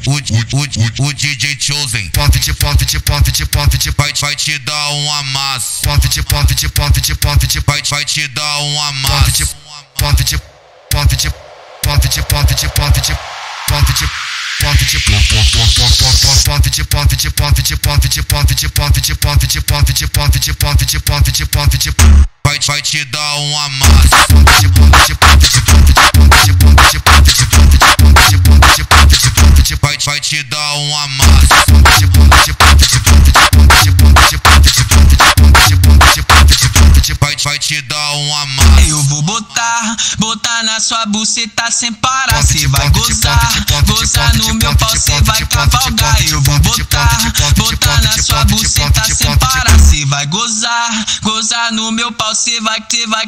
O DJ Chosen vai te dar um amasso. Vai te dar um amasso. Vai te dar um amasso. Vai te dar um amasso. Vai te dar um amasso. Eu vou botar na sua buceta sem parar. Cê vai gozar no meu pau, cê vai cavalgar. Eu vou botar na sua buceta sem parar. Cê vai gozar no meu pau, cê vai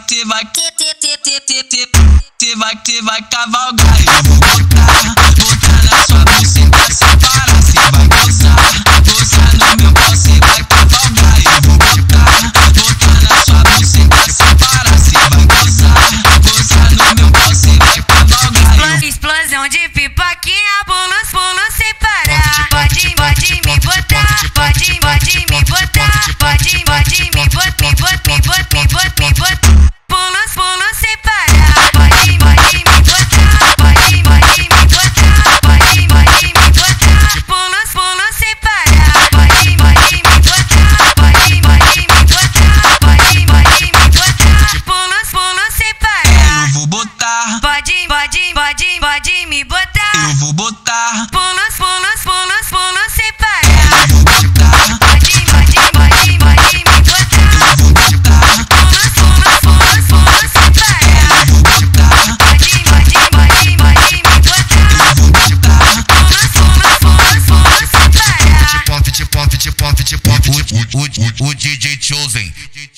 cavalgar. Eu vou botar na sua buceta sem parar. Cê vai gozar no meu pau, cê vai cavalgar. Eu vou botar na sua buceta sem parar. Cê vai gozar no meu pau, cê vai cavalgar. Explosão de pipoquinha, pulo sem parar. Pode me botar, pode me botar, pode me botar, pulo sem parar. Pode me botar, pode me botar, pode me botar, pulo sem parar. Pode me botar, pode me botar, pode me botar, pulo sem parar. Eu vou botar, pode me botar. Eu vou botar, pulo sem parar. Eu vou botar, pode me botar. Eu vou botar, pulo sem parar. Eu vou botar, Pode me botar. Eu vou botar, pulo sem parar. O DJ Chosen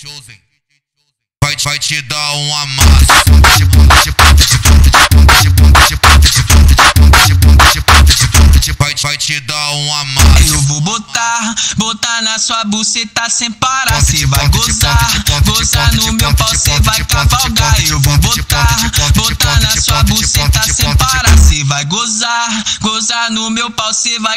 vai te dar um amasso. Vai te dar um amasso. Eu vou botar na sua buceta sem parar. Cê vai gozar no meu pau, cê vai cavalgar. Eu vou botar na sua buceta sem parar. Cê vai gozar no meu pau, cê vai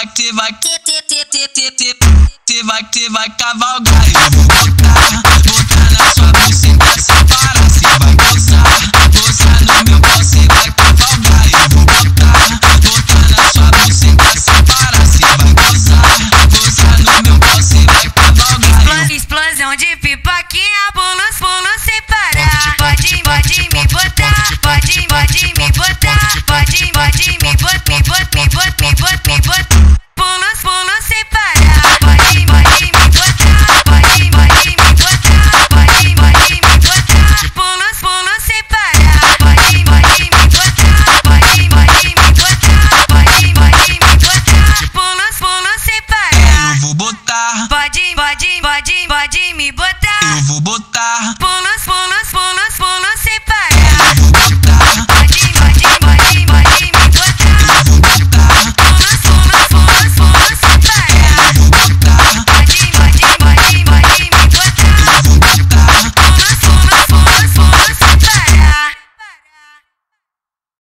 cavalgar. Eu vou botar na sua buceta sem parar. Cê vai gozar no meu pau, cê vai cavalgar. Eu vou botar na sua buceta sem parar. Cê vai gozar no meu pau, cê vai cavalgar. Explosão de pipoquinha, pulo sem parar. Pode me botar, pode me botar, pode me botar, pulo sem parar. Pode me botar, pode me botar, pode me botar, pulo sem parar. Pode me botar, pode me botar, pode me botar, pulo sem parar. Eu vou botar, Pode me botar. Eu vou botar,